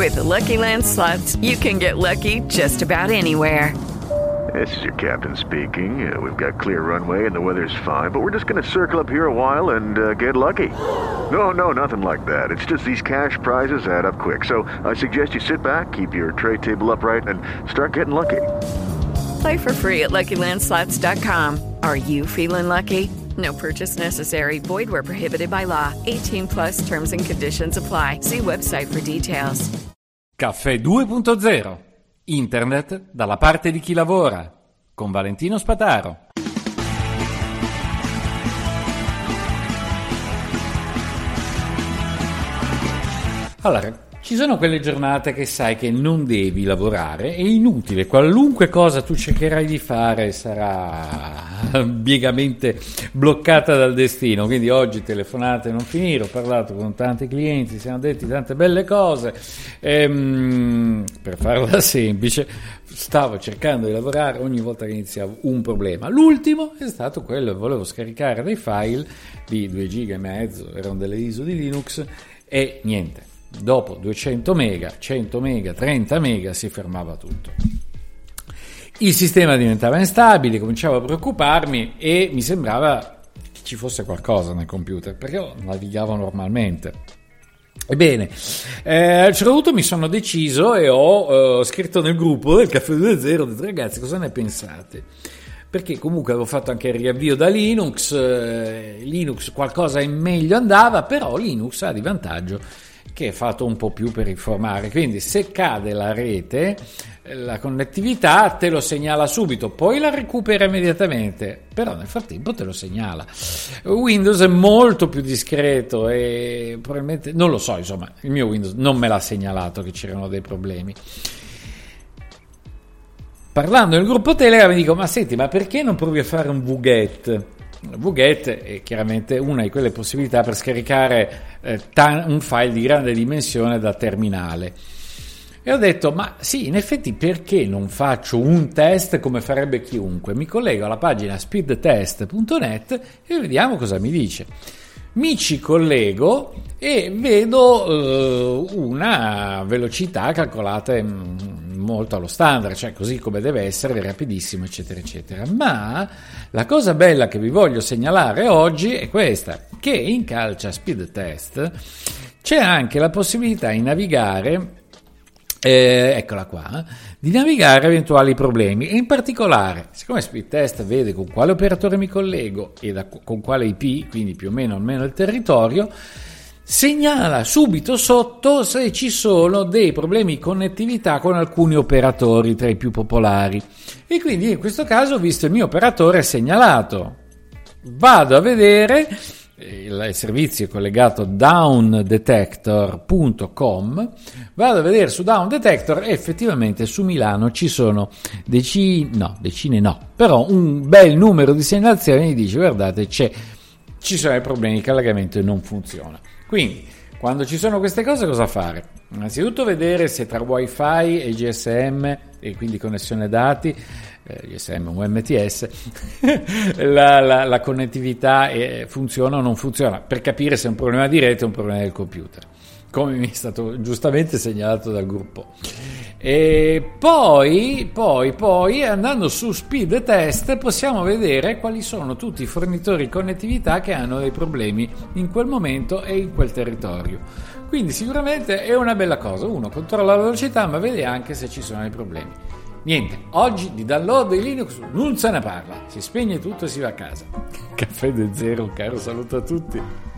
With the Lucky Land Slots, you can get lucky just about anywhere. This is your captain speaking. We've got clear runway and the weather's fine, but we're just going to circle up here a while and get lucky. No, nothing like that. It's just these cash prizes add up quick. So I suggest you sit back, keep your tray table upright, and start getting lucky. Play for free at LuckyLandSlots.com. Are you feeling lucky? No purchase necessary. Void where prohibited by law. 18 plus terms and conditions apply. See website for details. Caffè 2.0. Internet dalla parte di chi lavora. Con Valentino Spataro. Allora, ci sono quelle giornate che sai che non devi lavorare, è inutile, qualunque cosa tu cercherai di fare sarà biegamente bloccata dal destino. Quindi oggi telefonate non finire, ho parlato con tanti clienti, siamo detti tante belle cose, per farla semplice stavo cercando di lavorare, ogni volta che iniziavo un problema. L'ultimo è stato quello, volevo scaricare dei file di 2,5 giga, erano delle ISO di Linux e niente. Dopo 200 mega, 100 mega, 30 mega si fermava tutto. Il sistema diventava instabile, cominciavo a preoccuparmi e mi sembrava che ci fosse qualcosa nel computer, perché io navigavo normalmente. Ebbene, a un certo punto mi sono deciso e ho scritto nel gruppo del Caffè 2.0, ho detto ragazzi cosa ne pensate? Perché comunque avevo fatto anche il riavvio da Linux, Linux qualcosa in meglio andava, però Linux ha di vantaggio che è fatto un po' più per informare, quindi se cade la rete, la connettività te lo segnala subito, poi la recupera immediatamente, però nel frattempo te lo segnala. Windows è molto più discreto e probabilmente, non lo so, insomma, il mio Windows non me l'ha segnalato che c'erano dei problemi. Parlando nel gruppo Telegram mi dico, ma senti, ma perché non provi a fare un WGET? WGET è chiaramente una di quelle possibilità per scaricare un file di grande dimensione da terminale. E ho detto, ma sì, in effetti perché non faccio un test come farebbe chiunque? Mi collego alla pagina speedtest.net e vediamo cosa mi dice. Mi ci collego e vedo una velocità calcolata molto allo standard, cioè così come deve essere, rapidissimo, eccetera, eccetera. Ma la cosa bella che vi voglio segnalare oggi è questa, che in Calcia Speed Test c'è anche la possibilità di navigare, eccola qua, di navigare eventuali problemi e in particolare, siccome Speed Test vede con quale operatore mi collego e con quale IP, quindi più o meno almeno il territorio, segnala subito sotto se ci sono dei problemi di connettività con alcuni operatori tra i più popolari e quindi in questo caso ho visto il mio operatore segnalato, vado a vedere. Il servizio è collegato a downdetector.com, vado a vedere su Down Detector e effettivamente su Milano ci sono decine no, però un bel numero di segnalazioni dice guardate ci sono dei problemi, il collegamento non funziona. Quindi quando ci sono queste cose cosa fare? Innanzitutto vedere se tra wifi e GSM e quindi connessione dati, GSM UMTS, la connettività funziona o non funziona, per capire se è un problema di rete o un problema del computer, come mi è stato giustamente segnalato dal gruppo. E poi andando su Speed Test possiamo vedere quali sono tutti i fornitori di connettività che hanno dei problemi in quel momento e in quel territorio. Quindi sicuramente è una bella cosa, uno controlla la velocità ma vede anche se ci sono dei problemi. Niente, oggi di download di Linux non se ne parla, si spegne tutto e si va a casa. Caffè 2.0, caro saluto a tutti.